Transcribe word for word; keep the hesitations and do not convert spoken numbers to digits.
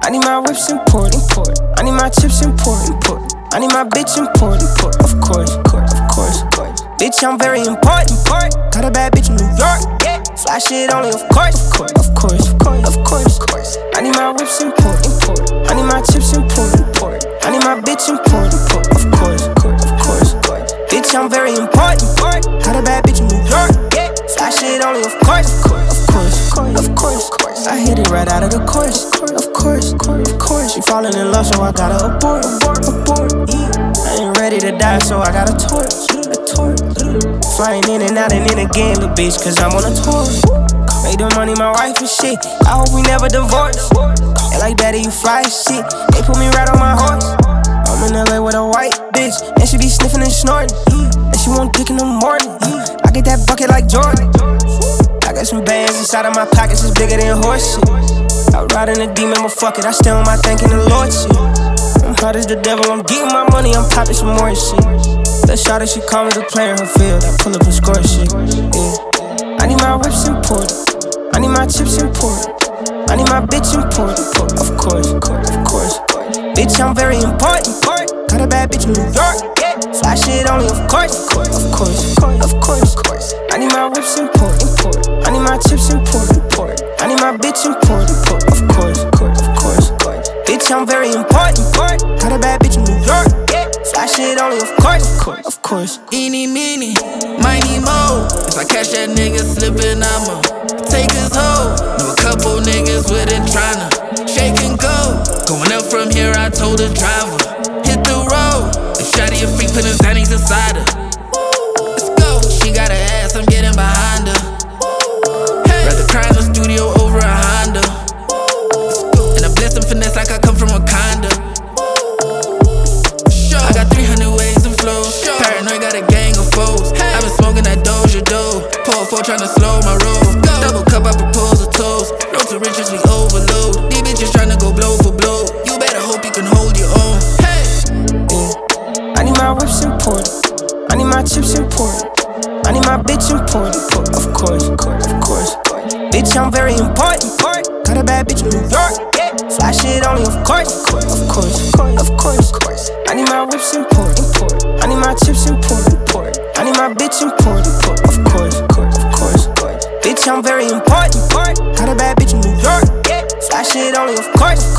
I need my whips imported, import. I need my chips imported, import. I need my bitch imported, import. Of course, of course, of course, of course. Bitch, I'm very important, import. Got a bad bitch in New York, yeah. Fly shit only, of course, of course, of course, of course, of course, of course. I need my whips imported, import. I need my chips imported, import. I need my bitch imported, import. Of course, of course, of course, of course. Bitch, I'm very important, import. Got a bad bitch in New York, yeah. Fly shit only, of course, of course, of course, of course, of course, of course. I hit it right out of the course, of course, of course, of course. She falling in love, so I gotta abort, abort, abort. Yeah. I ain't ready to die, so I got a torch, a torch. Flying in and out and in again, little bitch, cause I'm on a tour. Made the money, my wife and shit. I hope we never divorce. They like, daddy, you fly as shit. They put me right on my horse. I'm in L A with a white bitch, and she be sniffing and snorting. And she want dick in the morning. I get that bucket like Jordan. I got some bands inside of my pockets, it's bigger than horse shit. Out riding a demon, but fuck it, I stay on my thanking the Lord shit. I'm hot as the devil, I'm getting my money, I'm popping some more shit. That shot that she call me to play in her field, I pull up and score shit. Yeah. I need my whips imported, I need my chips imported, I need my bitch imported, of course, of course, of course. Bitch, I'm very important, got a bad bitch in New York, yeah. Fly shit only, of course, of course, of course, of course, of course. I need my whips imported, import. I need my chips imported, import. I need my bitch imported, import. Of course, of course, of course, of course. Bitch, I'm very important, import. Got a bad bitch in New York, yeah. Fly shit only, of course, of course, of course. Eeny, meeny, miny, mo. If I catch that nigga slipping, I'ma take his hoe. Know a couple niggas with it tryna shake and go. Going up from here, I told the driver, hit the road. If shawty a freak, put his zannies inside her. Let's go. She got an ass, I'm getting behind her. Rather cry in the studio over a Honda. And I bless and finesse like I come from Wakanda. I got three hundred ways to flow. Paranoid got a gang of foes. I been smoking that Doja Doe. Pull four tryna slow my roll. Double cup, I propose a toast. Road to riches, we overload. These bitches tryna go blow for blow. You better hope you can hold your own. Hey. Yeah. I need my whips imported, I need my chips imported, I need my bitch imported, of course, of course, of course. Bitch, I'm very important, got a bad bitch in New York, yeah. Fly shit only, of course, of course, of course, of course, of course. I need my whips imported, import. I need my chips imported, import. I need my bitch imported, of course, of course, of course, of course. Bitch, I'm very important, got a bad bitch in New York, yeah. Fly shit only, of course.